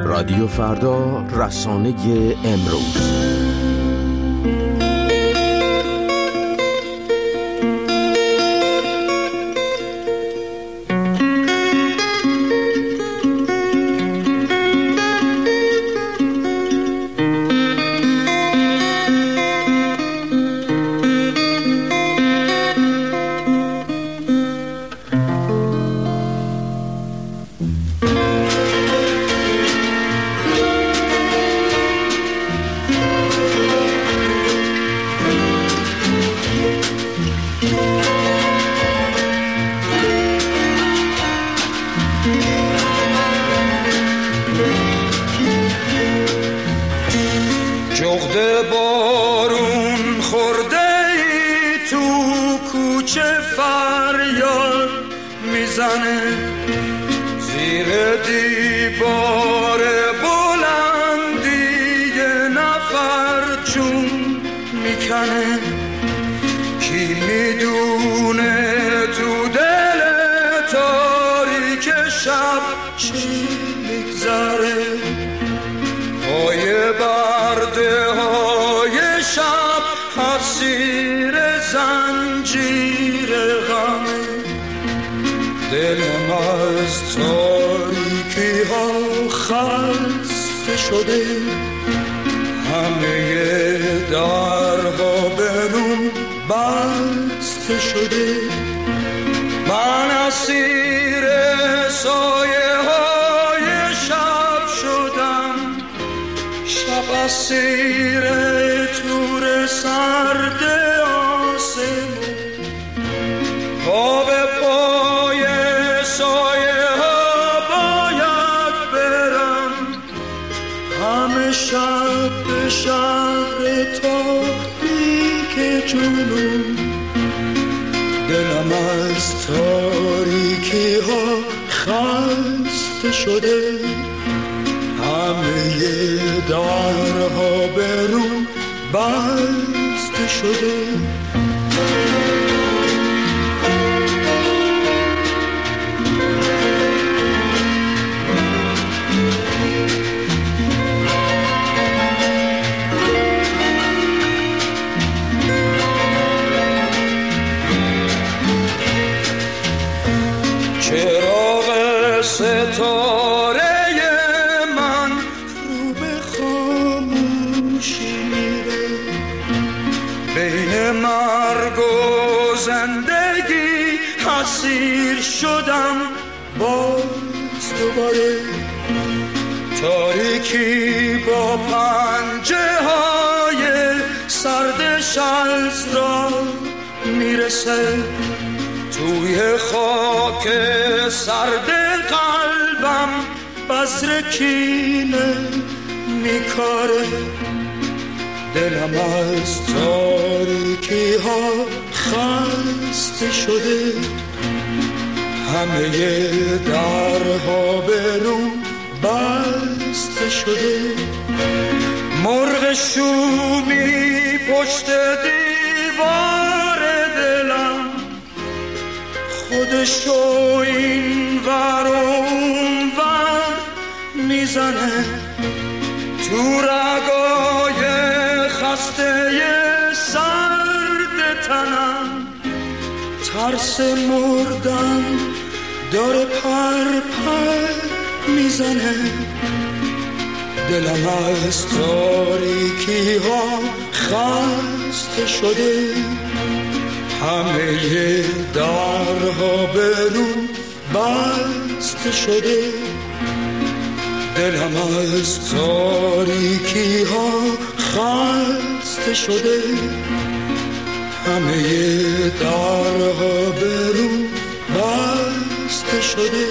رادیو فردا، رسانه امروز. جغد بارون خورده ای تو کوچه فریاد میزنه، زیر دیوار بلندی یه نفر چون میکنه. کی میدونه تو دل تاریک شب چی میگذره؟ پای برده های شب اسیر زنجیر غم، دلم از تاریکی ها خسته شده، همه درها به روم بسته شده. من اسیر سایه های شب شدم، شب اسیر تور سرد آسمون، پا به پای سایه ها باید برم، همه شب به شهر تاریک جنون. دلم از تاریکی ها خسته شده، همه درها به روم بسته شده. چراغ ستاره من رو به خاموشی میره، بین مرگ و زندگی اسیر شدم باز دوباره. تاریکی با پنجه های سردش از را میرسه، توی خاک سرد قلبم بذر کینه میکاره. دلم از تاریکی ها خسته شده، همه درها به روم بسته شده. مرغ شومی پشت دیوار دلم، خودشو این ور اون ور میزنه، تو رگای خسته سرد تنم ترس مردن داره پر پر میزنه. دلم از تاریکی ها خسته شده، همه درها به روم بسته شده. دلم از تاریکی ها خسته شده، همه درها به روم بسته شده.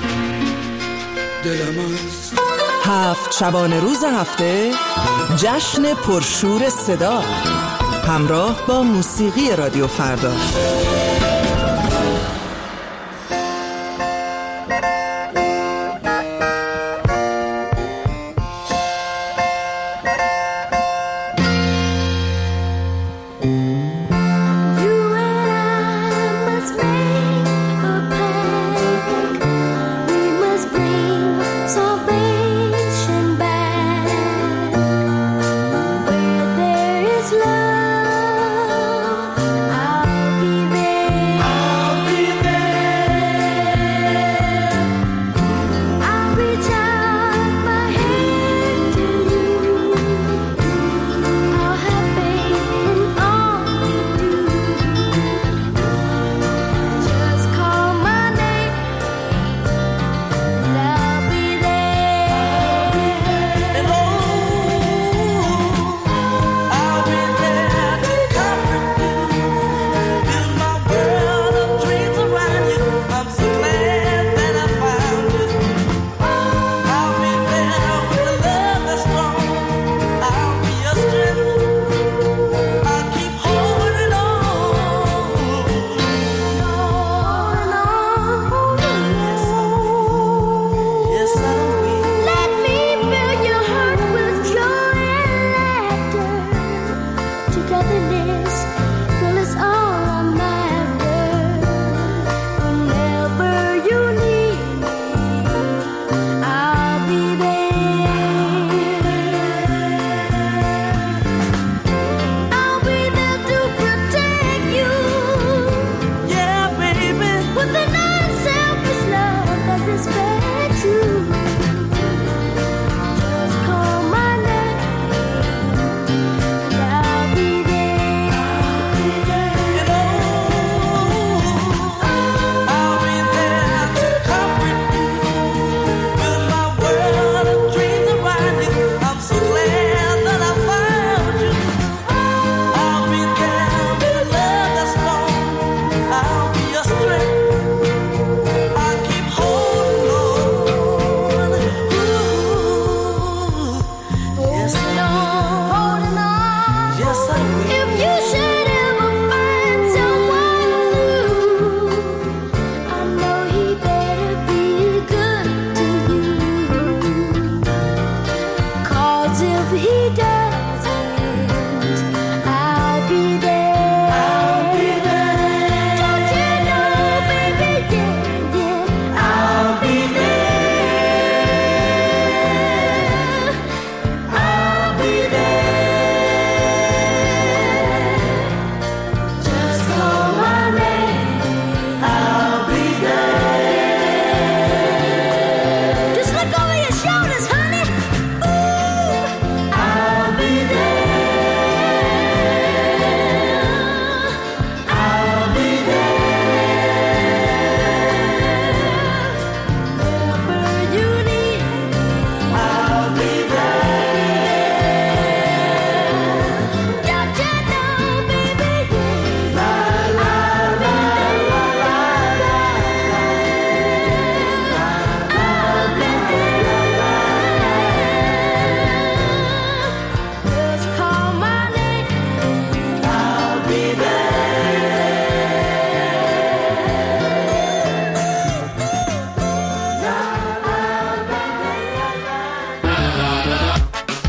دلم از 7 شبانه روز هفته جشن پرشور صدا، همراه با موسیقی رادیو فردا. Salvation.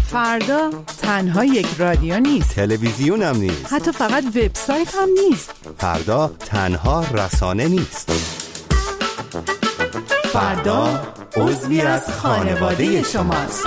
فردا تنها یک رادیو نیست، تلویزیون هم نیست، حتی فقط وبسایت هم نیست. فردا تنها رسانه نیست. فردا عضوی از خانواده شماست.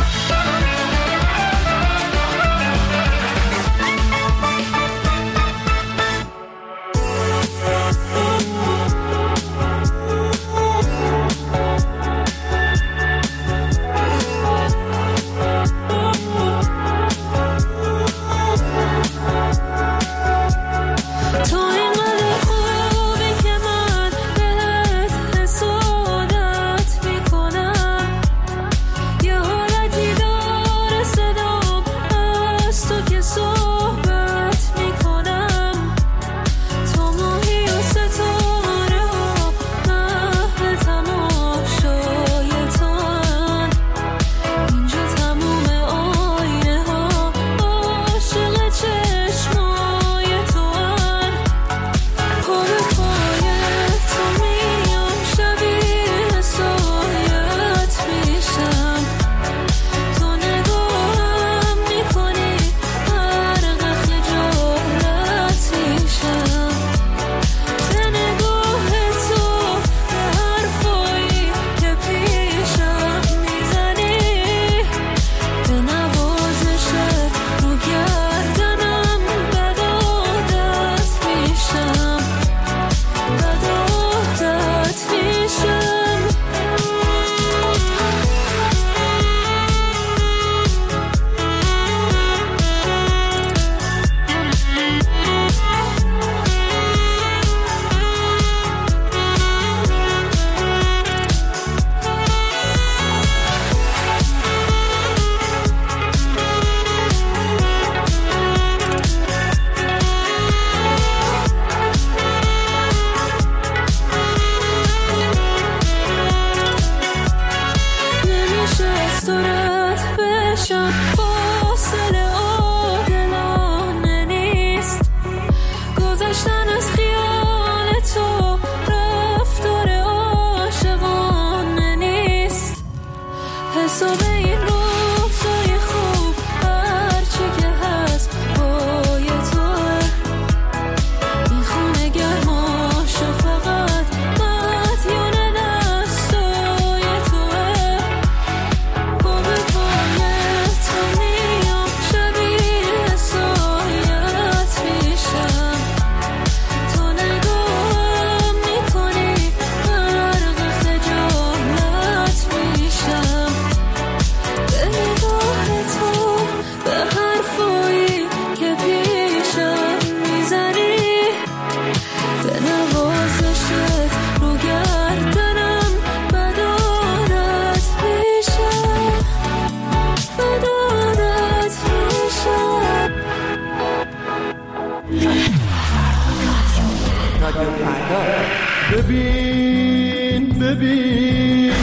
ببین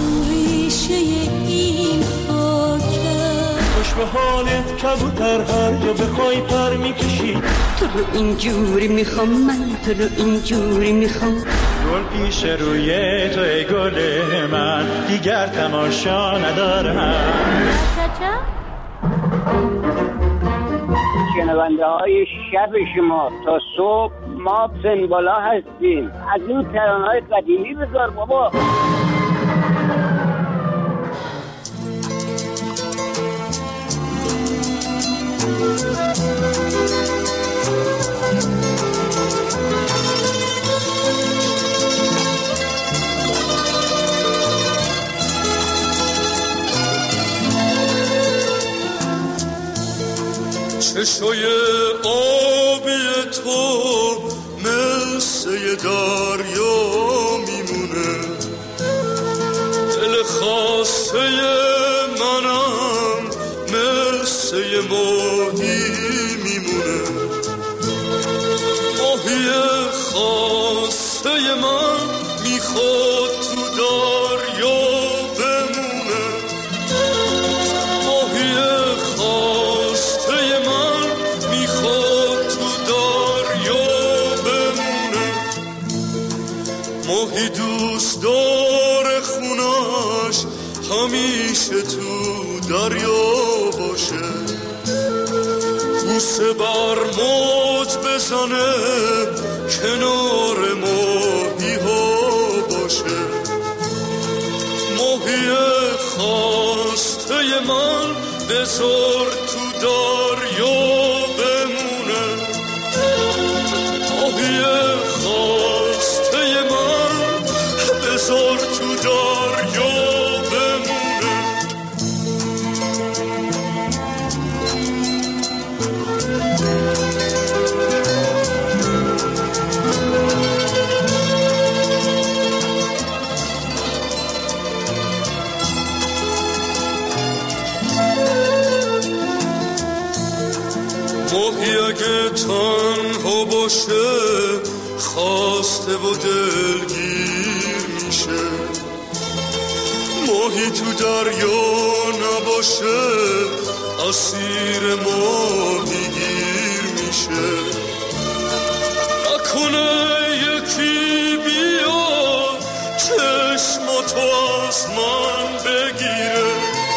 ریشه این خاکه خوش به حالت کبوتر هر جا بخوای پر میکشی تو رو اینجوری میخوام من تو رو اینجوری میخوام گل پیش روی تو ای گل من دیگر تماشا ندارم شنونده های شب شما تا صبح ما سنبالا هستیم از این ترانه‌های قدیمی بذار بابا چشای آبی تو مثل دریا میمونه دل خاصه منم مثل ماهی میمونه ماهی خاصه من میخواد تو دریا بمونه ماهی خاصه من میخواد تو دریا بمونه ماهی دوست داره خونش همیشه همیشه تو دریا باشه، بوسه بر موج بزنه، کنار ماهی ها باشه. ماهی خواسته من بذار تو دریا بمونه، ماهی خواسته من بذار تو دریا بمونه. ماهی اگه تنها باشه خواسته و دلگیر میشه، ماهی تو دریا نباشه اسیر ماهی گیر میشه. نکنه یکی بیاد چشماتو از من بگیره،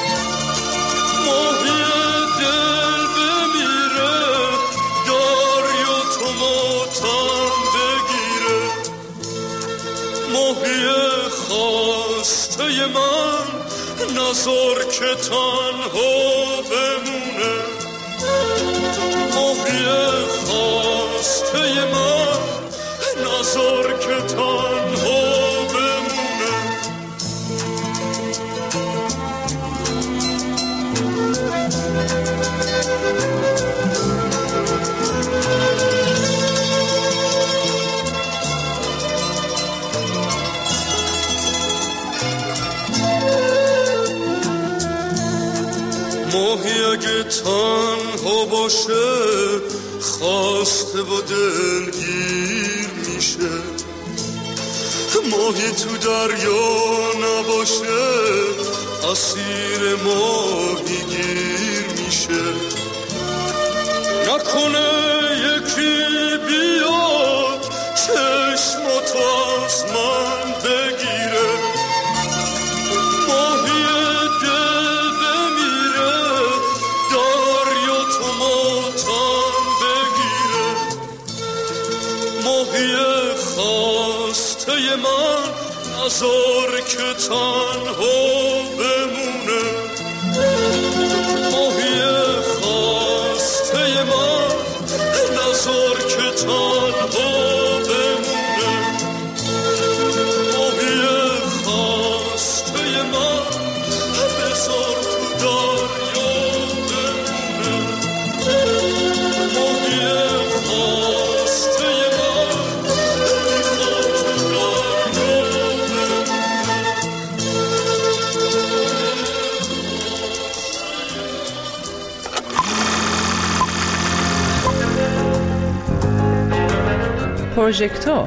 ماهی دل بمیره دریا تو ماتم بگیره. ماهی خواسته من نذار که تنها بمونه، ماهی خواسته من نذار که تنها بمونه. ماهی اگه تنها باشه خواسته و دلگیر میشه، ماهی تو دریا نباشه اسیر ماهی گیر میشه. نکنه یکی بیاد چشماتو از من بگیره، ماهی دل بمیره دریا تو ماتم بگیره. ماهی خواسته من نذار که تنها بمونه، ماهی خواسته من نذار که تنها بمونه، ماهی خواسته من بذار تو دریا بمونه، ماهی خواسته من بذار تو دریا بمونه. پروژکتور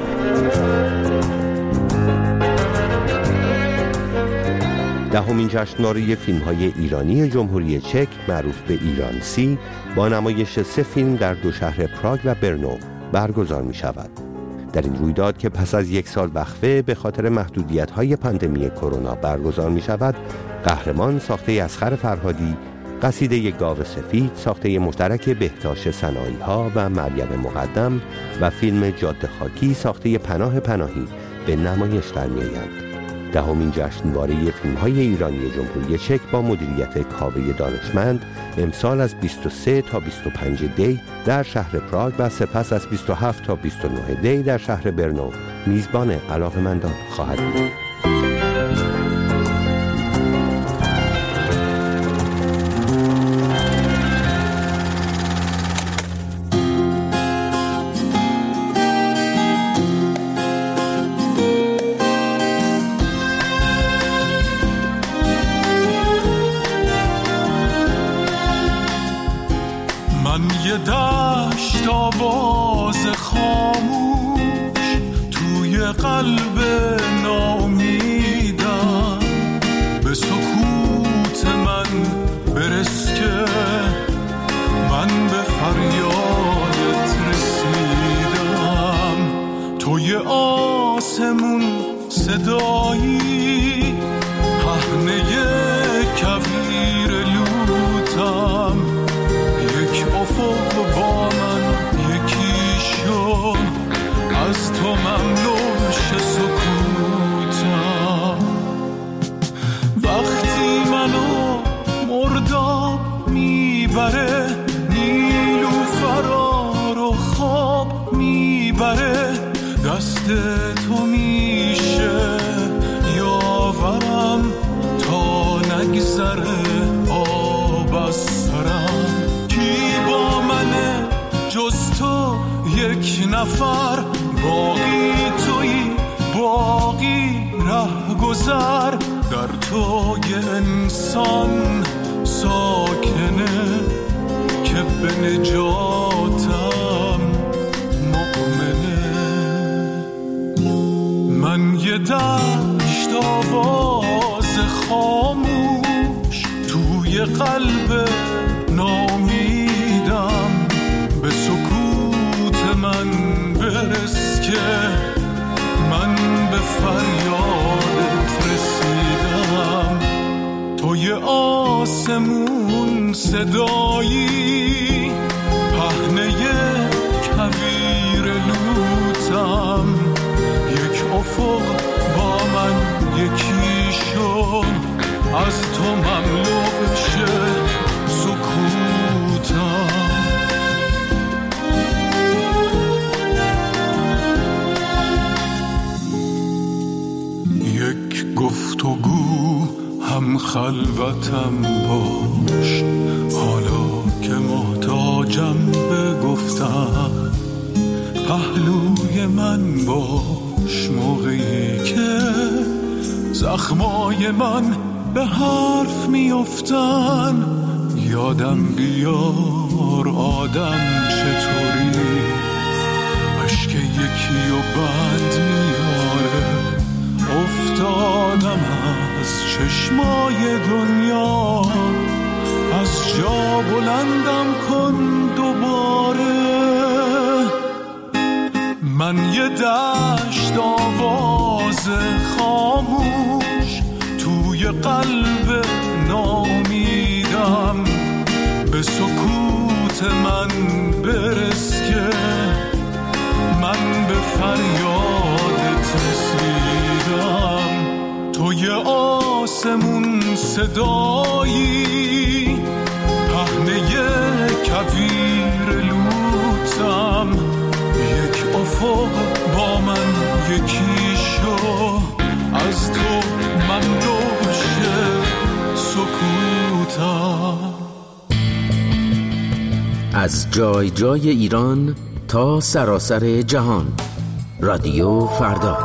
دهمین جشنواره فیلم‌های ایرانی جمهوری چک معروف به ایرانسی با نمایش 3 فیلم در 2 شهر پراگ و برنو برگزار می‌شود. در این رویداد که پس از 1 سال وقفه به خاطر محدودیت‌های پاندمی کرونا برگزار می‌شود، قهرمان ساخته اصغر فرهادی، قصیده گاو سفید ساخته مشترک بهتاش صنایع‌ها و مریم مقدم و فیلم جاده خاکی ساخته پناه پناهی به نمایش در می‌آیند. دهمین جشنواره فیلم‌های ایرانی جمهوری چک با مدیریت کاوه دانشمند امسال از 23 تا 25 دی در شهر پراگ و سپس از 27 تا 29 دی در شهر برنو میزبان علاقه‌مندان خواهد بود. یه دشت آواز خاموش توی قلب ناامیدم، به سکوت من برس که من به فریادت رسیدم. توی آسمون صدایی پهنه کویر لوتم، یک افق با من یکی شد، از تو مملوش سکوتم. وقتی منو مرداب میبره، نیلوفرا رو خواب میبره، دست تو میشه یاورم تا نگذره آب از سرم. کی با منه جز تو یک نفر، باقی تویی باقی ره گذر، در تو یه انسان ساکنه که به نجاتم مؤمنه. من یه دشت آواز خاموش توی قلب نامیدم، به سکوت من برس که من به فریادت رسیدم. توی آسمون صدایی، پهنه کویر لوتم، یک افق با من یکی شد، از تو مملو شه سکوتم. یک گفتگو هم خلوتم باش، حالا که محتاجم به گفتم، پهلوی من باش موقعی که زخمای من به حرف میافتن. یادم بیار آدم چطوری اشک یکی و بند میاره، افتادم از چشمای دنیا، از جا بلندم کن دوباره. من یه دشت آواز خاموش توی قلب نامیدم، به سکوت من برس که من به فریادت رسیدم. توی آسمون صدایی، پهنه کویر لوتم، یک افق با من یکی شو، از تو مملوش سکوتم. از جای جای ایران تا سراسر جهان، رادیو فردا.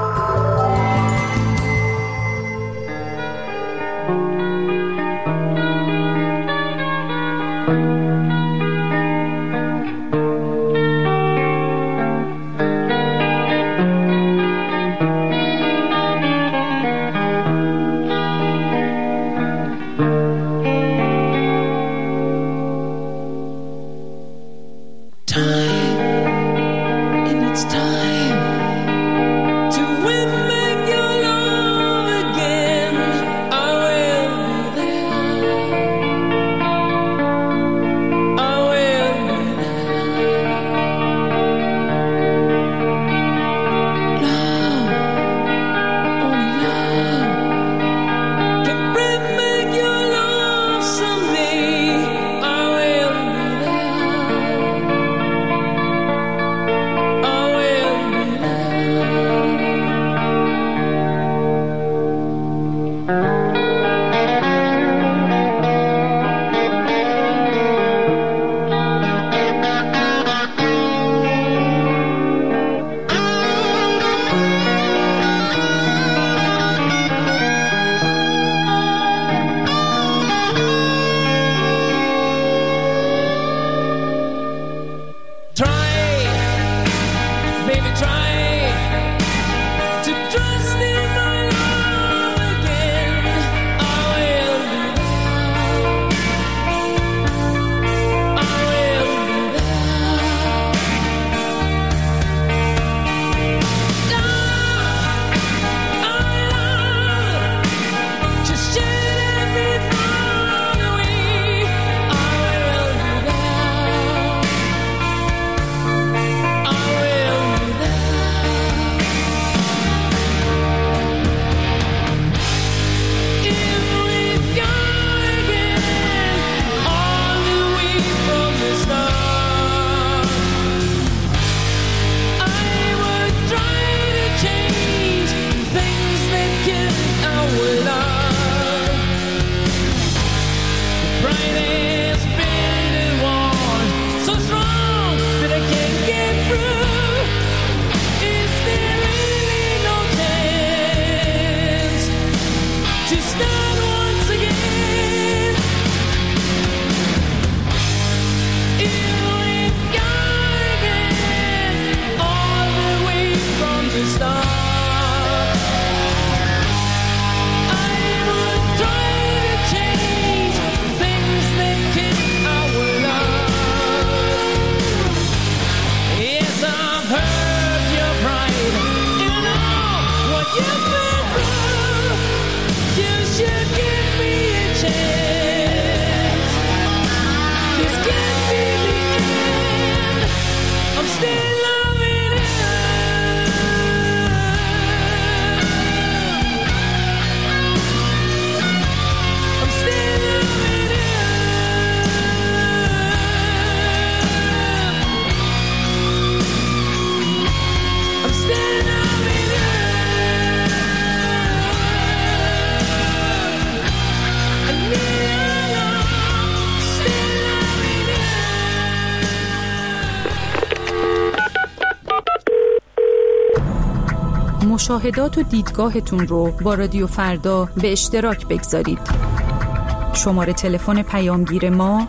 مشاهدات و دیدگاهتون رو با رادیو فردا به اشتراک بگذارید. شماره تلفن پیامگیر ما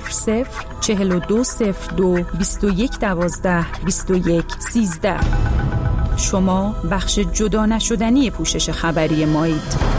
004202 2112 2113. شما بخش جدا نشدنی پوشش خبری مایید.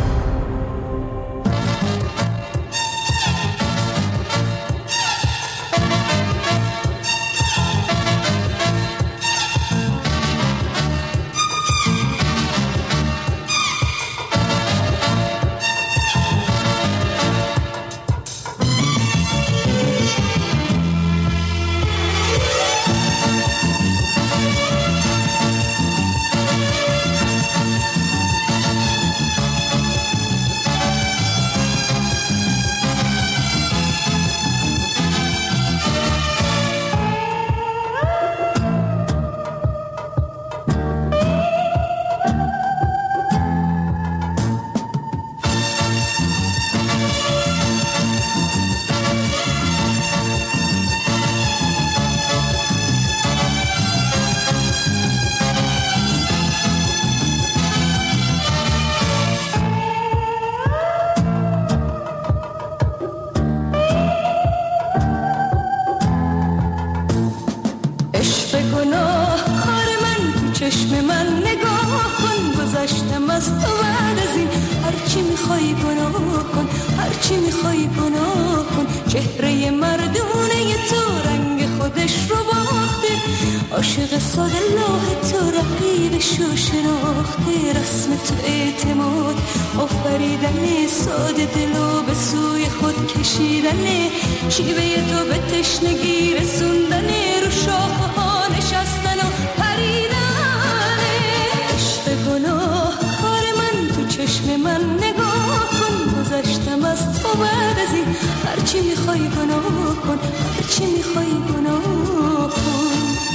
عاشق ساده لاه تو رقیبش رو شناخته، رسم تو اعتماد آفریدن، ساده دلو به سوی خود کشیدن، شیوه تو به تشنگی رسوندن، رو شاخه ها نشستن و پریدن. عشق گناه کار من تو چشم من نگاه کن، گذشتم از تو بعد از این هرچی میخوای گناه کن، هرچی میخوای گناه کن.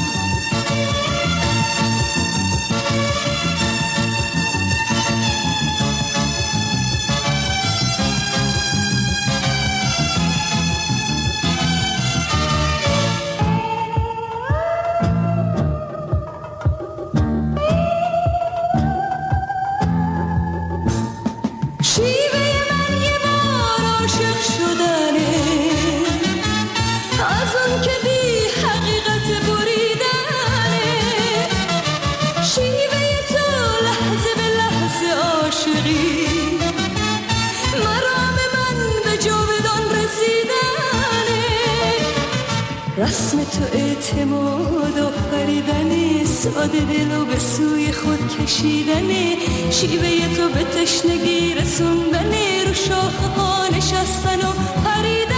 رسم تو اعتماد آفریدن، ساده دلو به سوی خود کشیدن، شیوه تو به تشنگی رسوندن، رو شاخه ها نشستن و پریدن.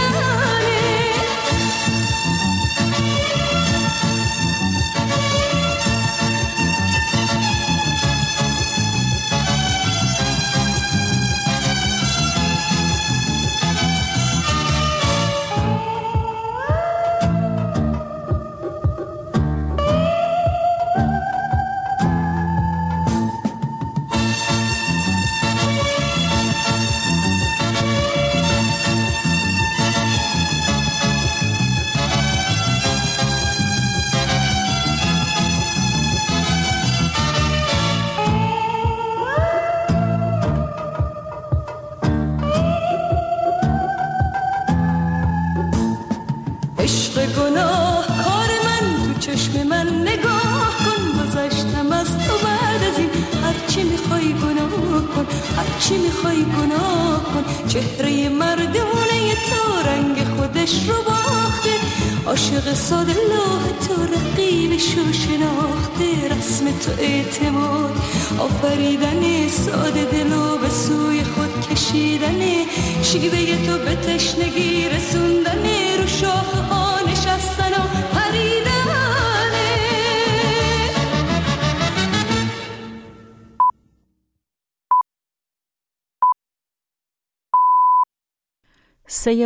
چهره مردونه تو رنگ خودش رو باخته، عاشق ساده لاه تو رقیبش رو شناخته، رسم تو اعتماد آفریدن، ساده دلو به سوی خود کشیدن، شیوه تو به تشنگی رسون